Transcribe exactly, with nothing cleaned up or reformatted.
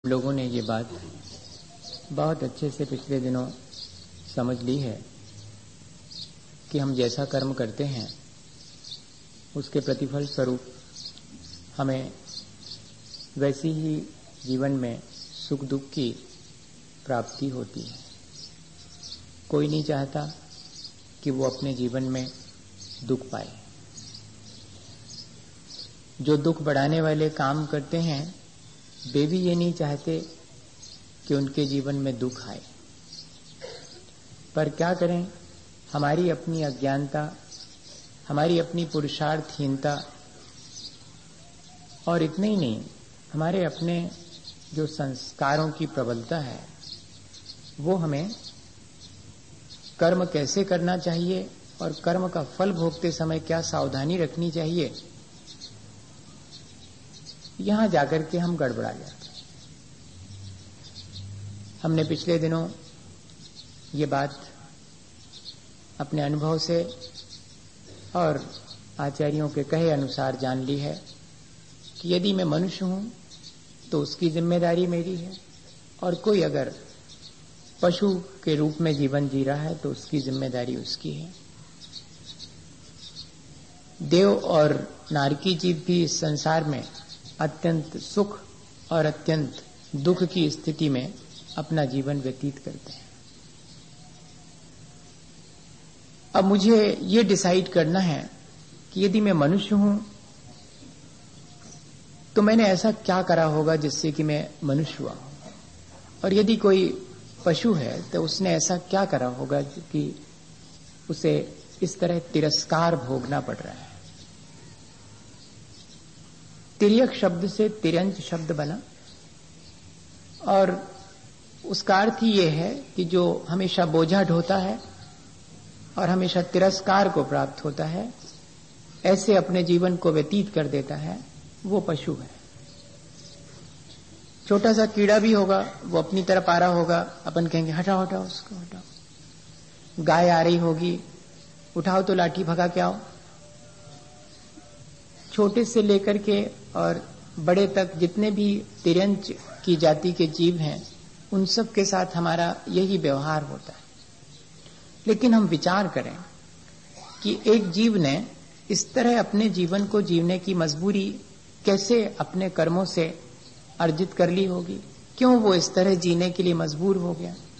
लोगों ने ये बात बहुत अच्छे से पिछले दिनों समझ ली है कि हम जैसा कर्म करते हैं उसके प्रतिफल स्वरूप हमें वैसी ही जीवन में सुख दुख की प्राप्ति होती है। कोई नहीं चाहता कि वो अपने जीवन में दुख पाए। जो दुख बढ़ाने वाले काम करते हैं वे भी ये नहीं चाहते कि उनके जीवन में दुख आए, पर क्या करें, हमारी अपनी अज्ञानता, हमारी अपनी पुरुषार्थहीनता और इतना ही नहीं, हमारे अपने जो संस्कारों की प्रबलता है वो हमें कर्म कैसे करना चाहिए और कर्म का फल भोगते समय क्या सावधानी रखनी चाहिए, यहां जाकर के हम गड़बड़ा जाते हैं। हमने पिछले दिनों ये बात अपने अनुभव से और आचार्यों के कहे अनुसार जान ली है कि यदि मैं मनुष्य हूं तो उसकी जिम्मेदारी मेरी है, और कोई अगर पशु के रूप में जीवन जी रहा है तो उसकी जिम्मेदारी उसकी है। देव और नारकी जीव भी इस संसार में अत्यंत सुख और अत्यंत दुख की स्थिति में अपना जीवन व्यतीत करते हैं। अब मुझे ये डिसाइड करना है कि यदि मैं मनुष्य हूं तो मैंने ऐसा क्या करा होगा जिससे कि मैं मनुष्य हुआ, और यदि कोई पशु है तो उसने ऐसा क्या करा होगा कि उसे इस तरह तिरस्कार भोगना पड़ रहा है। तिर्यक शब्द से तिर्यंच शब्द बना, और उसका अर्थ ही यह है कि जो हमेशा बोझा ढोता है और हमेशा तिरस्कार को प्राप्त होता है, ऐसे अपने जीवन को व्यतीत कर देता है, वो पशु है। छोटा सा कीड़ा भी होगा, वो अपनी तरफ आ रहा होगा, अपन कहेंगे हटाओ हटाओ उसको हटाओ। गाय आ रही होगी, उठाओ तो लाठी भगा के आओ। छोटे से लेकर के और बड़े तक जितने भी तिर्यंच की जाति के जीव हैं उन सब के साथ हमारा यही व्यवहार होता है। लेकिन हम विचार करें कि एक जीव ने इस तरह अपने जीवन को जीने की मजबूरी कैसे अपने कर्मों से अर्जित कर ली होगी, क्यों वो इस तरह जीने के लिए मजबूर हो गया।